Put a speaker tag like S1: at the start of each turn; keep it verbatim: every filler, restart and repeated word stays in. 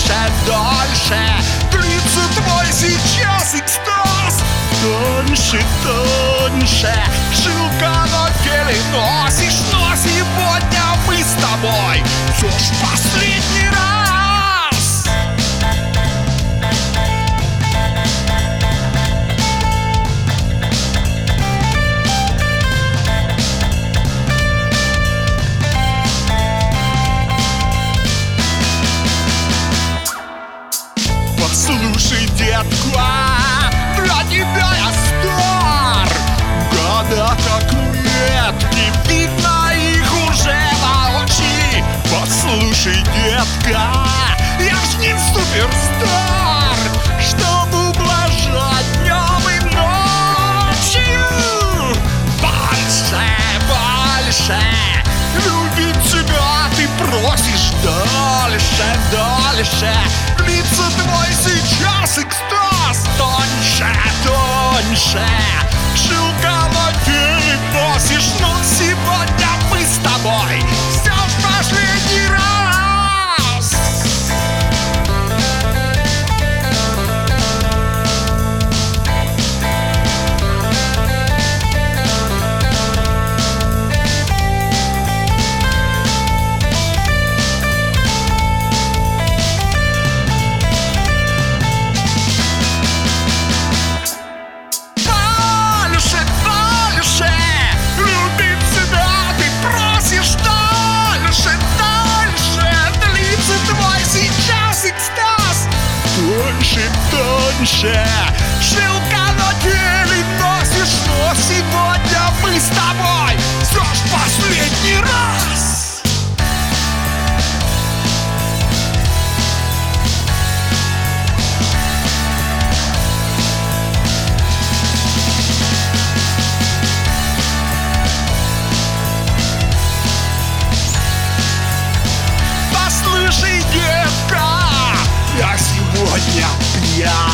S1: дольше, дольше длится твой сейчас экстаз. Тоньше, тоньше жилка на теле носишь, но сегодня мы с тобой все ж последний раз. Послушай, детка, для тебя я стар. Года как метки, видно их уже научи. Послушай, детка, я ж не суперстар, чтобы ублажать днем и ночью. Больше, больше любить тебя ты просишь, дольше, дольше длится твой сейчас экстаз. Тоньше, тоньше жилка на теле носишь, но сегодня мы с тобой все в последний раз. Тоньше, тоньше жилка на теле носишь, но сегодня мы с тобой все ж последний раз. Послушай, детка, я сегодня пьян.